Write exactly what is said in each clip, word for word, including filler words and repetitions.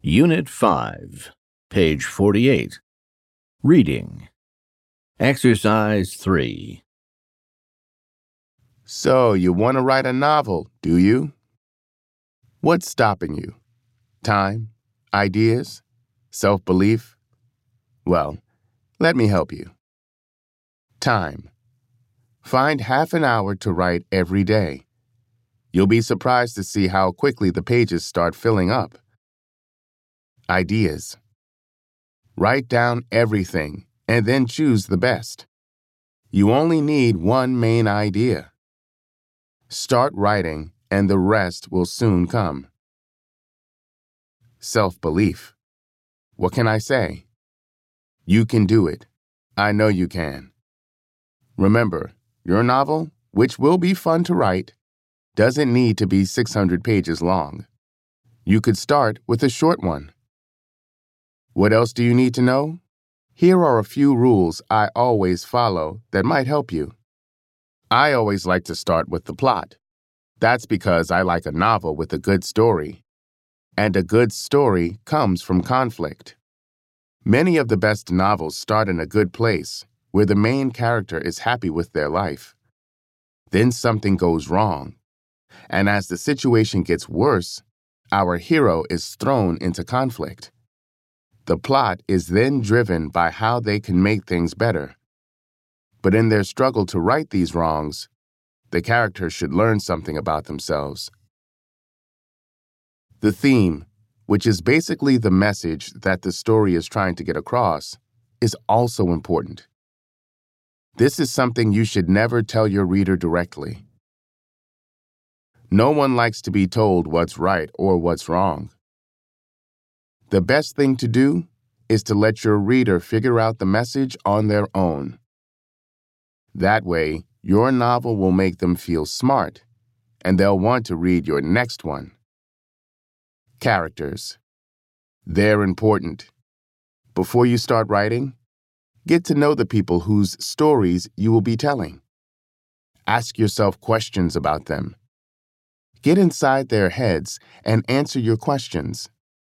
Unit five, page forty-eight. Reading. Exercise three. So, you want to write a novel, do you? What's stopping you? Time? Ideas? Self-belief? Well, let me help you. Time. Find half an hour to write every day. You'll be surprised to see how quickly the pages start filling up. Ideas. Write down everything and then choose the best. You only need one main idea. Start writing and the rest will soon come. Self-belief. What can I say? You can do it. I know you can. Remember, your novel, which will be fun to write, doesn't need to be six hundred pages long. You could start with a short one. What else do you need to know? Here are a few rules I always follow that might help you. I always like to start with the plot. That's because I like a novel with a good story. And a good story comes from conflict. Many of the best novels start in a good place, where the main character is happy with their life. Then something goes wrong. And as the situation gets worse, our hero is thrown into conflict. The plot is then driven by how they can make things better. But in their struggle to right these wrongs, the characters should learn something about themselves. The theme, which is basically the message that the story is trying to get across, is also important. This is something you should never tell your reader directly. No one likes to be told what's right or what's wrong. The best thing to do is to let your reader figure out the message on their own. That way, your novel will make them feel smart, and they'll want to read your next one. Characters. They're important. Before you start writing, get to know the people whose stories you will be telling. Ask yourself questions about them. Get inside their heads and answer your questions.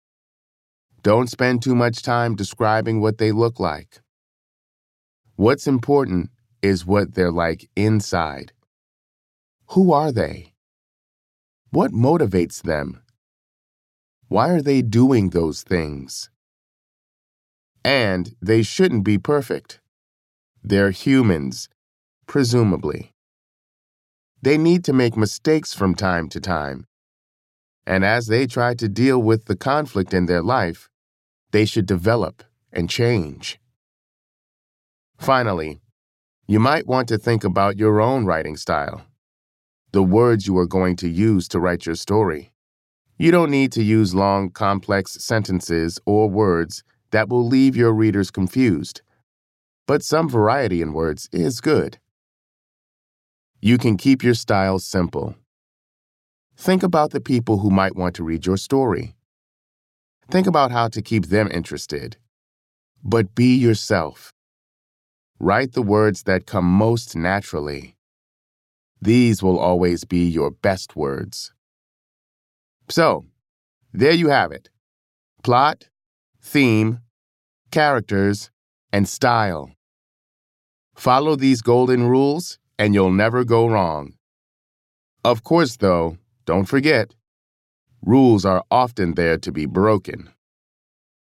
Don't spend too much time describing what they look like. What's important is what they're like inside. Who are they? What motivates them? Why are they doing those things? And they shouldn't be perfect. They're humans, presumably. They need to make mistakes from time to time. And as they try to deal with the conflict in their life, they should develop and change. Finally, you might want to think about your own writing style, the words you are going to use to write your story. You don't need to use long, complex sentences or words that will leave your readers confused, but some variety in words is good. You can keep your style simple. Think about the people who might want to read your story. Think about how to keep them interested. But be yourself. Write the words that come most naturally. These will always be your best words. So, there you have it. Plot, theme, characters, and style. Follow these golden rules, and you'll never go wrong. Of course, though, don't forget, rules are often there to be broken.